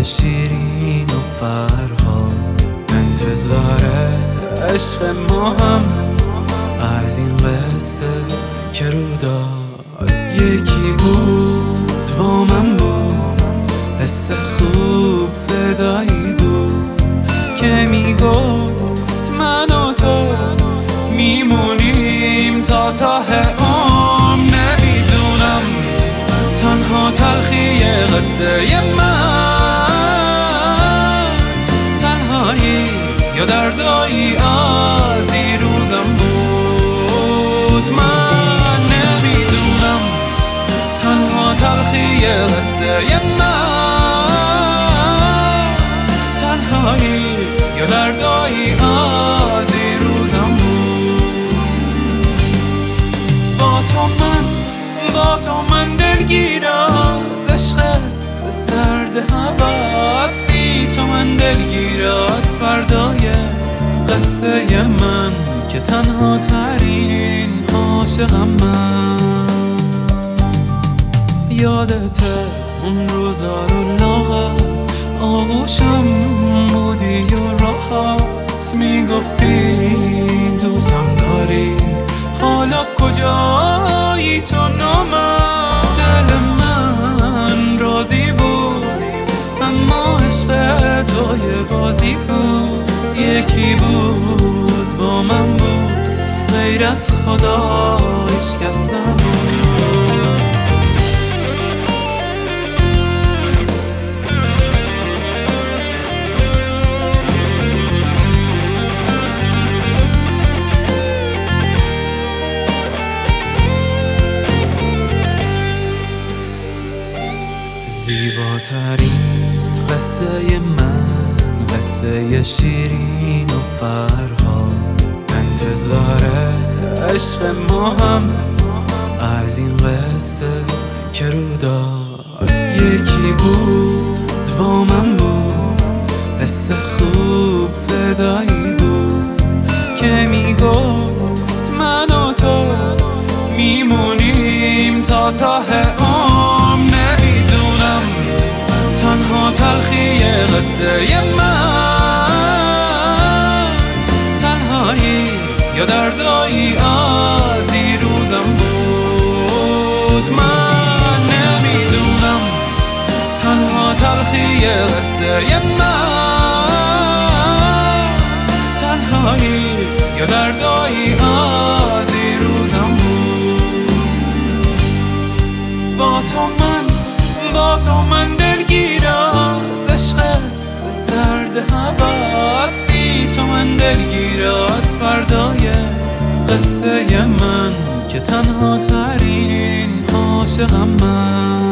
شیرین و فرهاد، انتظار عشق ما هم از این قصه که رو داد. یکی بود با من بود، حس خوب صدایی بود که میگفت من و تو میمونیم تا عمر. نمیدونم تنها تلخی قصه من تنهایی یا دردایی از دیروزم بود. من نمیدونم تنها تلخی قصه من تنهایی یا دردایی از دیروزم بود. با تو من دلگیر از عشق سرد هوس، بی تو من دلگیر از فردای قصه من که تنها ترین عاشقم من. یادت اون روزا رو لاغر آغوشم بودی و راحت میگفتی دوستم داری، حالا کجایی تو نامم؟ دل من راضی بود اما عشق تو یه بازی بود. یکی بود با من بود غیر از خدا هیچ کس نبود. زیباترین قصه من، قصه شیرین و فرهاد، انتظار عشق ما هم از این قصه که رو داد. یکی بود با من بود، حس خوب صدایی بود که میگفت من و تو میمونیم تا عمر. نمیدونم تنها تلخی قصه من تنهایی یا دردایی از دیروزم بود. من نمیدونم تنها تلخی قصه من تنهایی یا دردایی از دیروزم بود. با تو من دلگیر از عشق سرد هوس، بی تو من دلگیر از فردای قصه من که تنها ترین عاشقم من.